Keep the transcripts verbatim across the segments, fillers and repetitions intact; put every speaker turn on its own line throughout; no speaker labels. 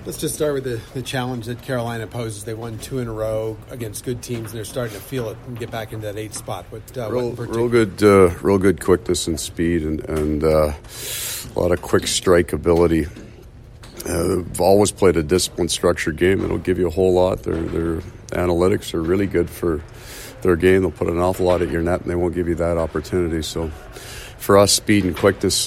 Let's just start with the, the challenge that Carolina poses. They won two in a row against good teams, and they're starting to feel it and get back into that eighth spot. What, uh,
real,
what
real good, uh, real good quickness and speed, and, and uh, a lot of quick strike ability. Uh, they've always played a disciplined, structured game. It'll give you a whole lot. Their their analytics are really good for their game. They'll put an awful lot at your net, and they won't give you that opportunity. So, for us, speed and quickness.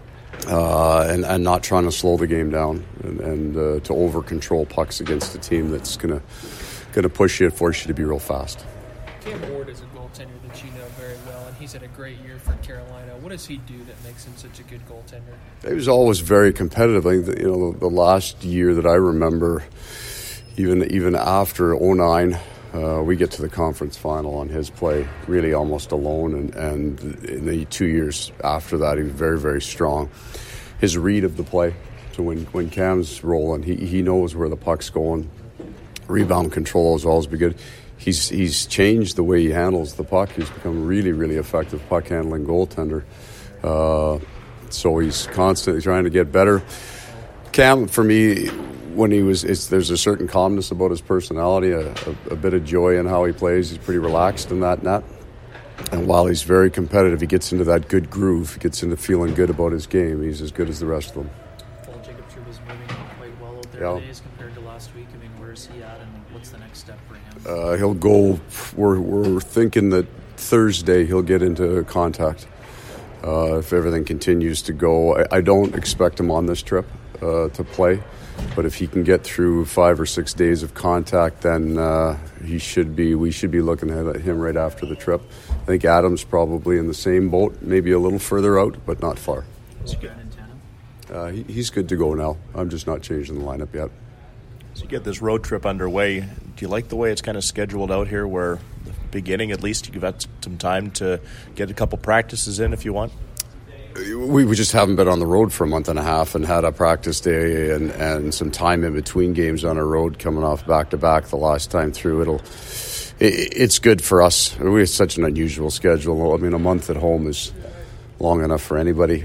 Uh, and, and not trying to slow the game down and, and uh, to over-control pucks against a team that's going to going to push you and force you to be real fast.
Cam Ward is a goaltender that you know very well, and he's had a great year for Carolina. What does he do that makes him such a good goaltender?
He was always very competitive. I think that, you know, the, the last year that I remember, even even after oh nine, uh, we get to the conference final on his play, really almost alone, and, and in the two years after that, he was very, very strong. His read of the play, so when, when Cam's rolling, he, he knows where the puck's going. Rebound control has always been good. He's he's changed the way he handles the puck. He's become really, really effective puck handling goaltender. Uh, so he's constantly trying to get better. Cam, for me, when he was, it's, there's a certain calmness about his personality, a, a, a bit of joy in how he plays. He's pretty relaxed in that net. And while he's very competitive, he gets into that good groove. He gets into feeling good about his game. He's as good as the rest of them.
Well, Jacob Trouba's moving quite well out there
Yeah.
today as compared to last week. I mean, where is he at, and what's the next step for him?
Uh, he'll go, we're, we're thinking that Thursday he'll get into contact. Uh, if everything continues to go, I, I don't expect him on this trip uh, to play. But if he can get through five or six days of contact, then uh, he should be. We should be looking at him right after the trip. I think Adam's probably in the same boat, maybe a little further out, but not far.
Is he good in tandem?
Uh, he, he's good to go now. I'm just not changing the lineup yet.
So you get this road trip underway. Do you like the way it's kind of scheduled out here, where the beginning, at least, you've got some time to get a couple practices in if you want?
We, we just haven't been on the road for a month and a half and had a practice day and, and some time in between games on a road coming off back-to-back the last time through. It'll, it, it's good for us. We have such an unusual schedule. I mean, a month at home is long enough for anybody.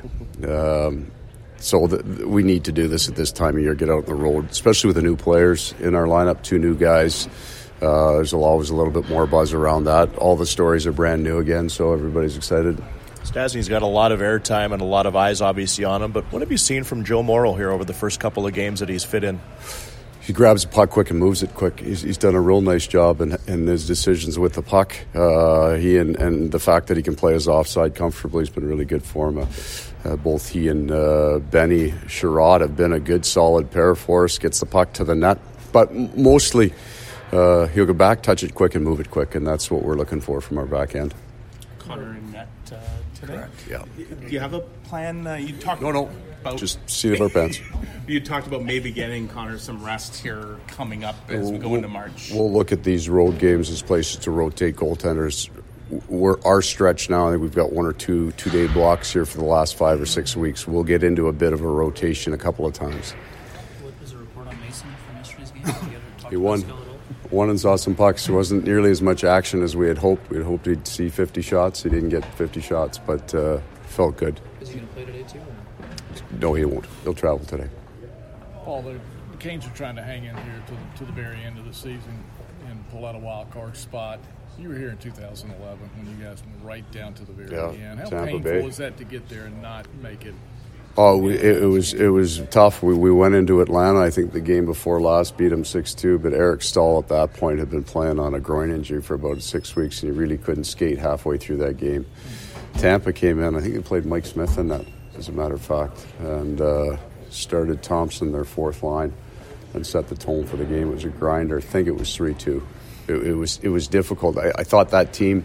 Um, so the, we need to do this at this time of year, get out on the road, especially with the new players in our lineup, two new guys. Uh, there's always a little bit more buzz around that. All the stories are brand new again, so everybody's excited.
Stastny's got a lot of airtime and a lot of eyes obviously on him, but what have you seen from Joe Morrow here over the first couple of games that he's fit in?
He grabs the puck quick and moves it quick. He's, he's done a real nice job in, in his decisions with the puck. Uh, he and, and the fact that he can play his offside comfortably has been really good for him. Uh, uh, both he and uh, Benny Sherrod have been a good, solid pair for us. Gets the puck to the net, but mostly uh, he'll go back, touch it quick, and move it quick, and that's what we're looking for from our back end.
Connor in net uh, today.
Correct, yeah.
Do you have a plan? Uh, you talked
No, no,
about
just seat of our pants.
You talked about maybe getting Connor some rest here coming up as we go
we'll,
into March.
We'll look at these road games as places to rotate goaltenders. We're our stretch now. I think we've got one or two two-day blocks here for the last five or six weeks. We'll get into a bit of a rotation a couple of times.
What was the report on Mason from yesterday's game? Did you ever talk
He
to
won.
Pascal at all?
Won and saw some pucks. There wasn't nearly as much action as we had hoped. We had hoped he'd see fifty shots. He didn't get fifty shots, but uh, felt good.
Is he going to play today too? Or?
No, he won't. He'll travel today.
Paul, the Canes are trying to hang in here to the, to the very end of the season and pull out a wild card spot. You were here in two thousand eleven when you guys went right down to the very
Yeah,
end. How
Tampa
painful
Bay.
was that to get there and not make it?
Oh, we, it, it was it was tough. We we went into Atlanta. I think the game before last beat them six two, but Eric Stahl at that point had been playing on a groin injury for about six weeks, and he really couldn't skate halfway through that game. Tampa came in. I think they played Mike Smith in that, as a matter of fact, and uh, started Thompson, their fourth line, and set the tone for the game. It was a grinder. I think it was three two. It, it was it was difficult. I, I thought that team,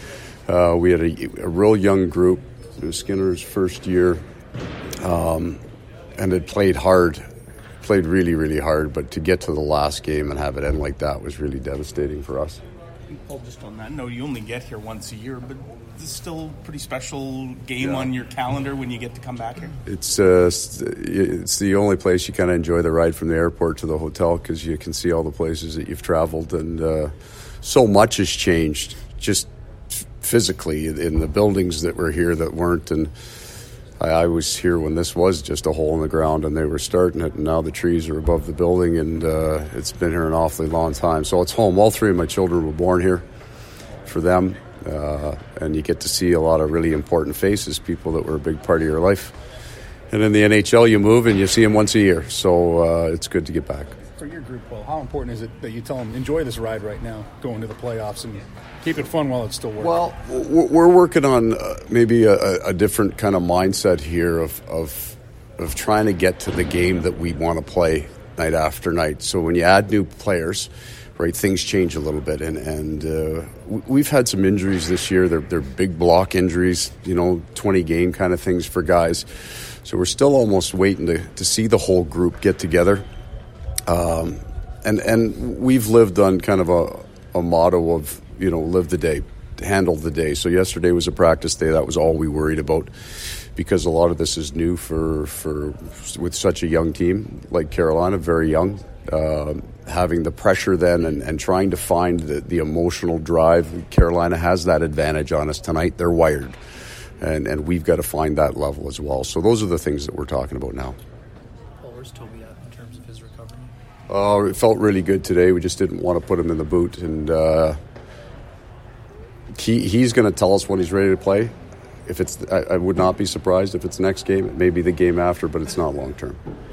uh, we had a, a real young group. It was Skinner's first year. Um, and it played hard, played really, really hard. But to get to the last game and have it end like that was really devastating for us.
Paul, just on that note, you only get here once a year, but this is still a pretty special game
Yeah.
on your calendar when you get to come back here.
It's uh, it's the only place you kind of enjoy the ride from the airport to the hotel because you can see all the places that you've traveled, and uh, so much has changed just physically in the buildings that were here that weren't, and I, I was here when this was just a hole in the ground and they were starting it, and now the trees are above the building, and uh, it's been here an awfully long time. So it's home. All three of my children were born here for them, uh, and you get to see a lot of really important faces, people that were a big part of your life. And in the N H L, you move and you see them once a year, so uh, it's good to get back.
For your group, Will, how important is it that you tell them, enjoy this ride right now, going to the playoffs, and keep it fun while it's still working?
Well, we're working on uh, maybe a, a different kind of mindset here of, of of trying to get to the game that we want to play night after night. So when you add new players, right, things change a little bit. And, and uh, we've had some injuries this year. They're, they're big block injuries, you know, twenty-game kind of things for guys. So we're still almost waiting to, to see the whole group get together. Um, and and we've lived on kind of a, a motto of, you know, live the day, handle the day. So yesterday was a practice day. That was all we worried about, because a lot of this is new for, for with such a young team like Carolina, very young. Uh, having the pressure then and, and trying to find the, the emotional drive. Carolina has that advantage on us tonight. They're wired. And, and we've got to find that level as well. So those are the things that we're talking about now.
Well, where's Toby at in terms of his recovery?
Uh, it felt really good today. We just didn't want to put him in the boot. And uh, he he's going to tell us when he's ready to play. If it's, I, I would not be surprised if it's next game. It may be the game after, but it's not long term.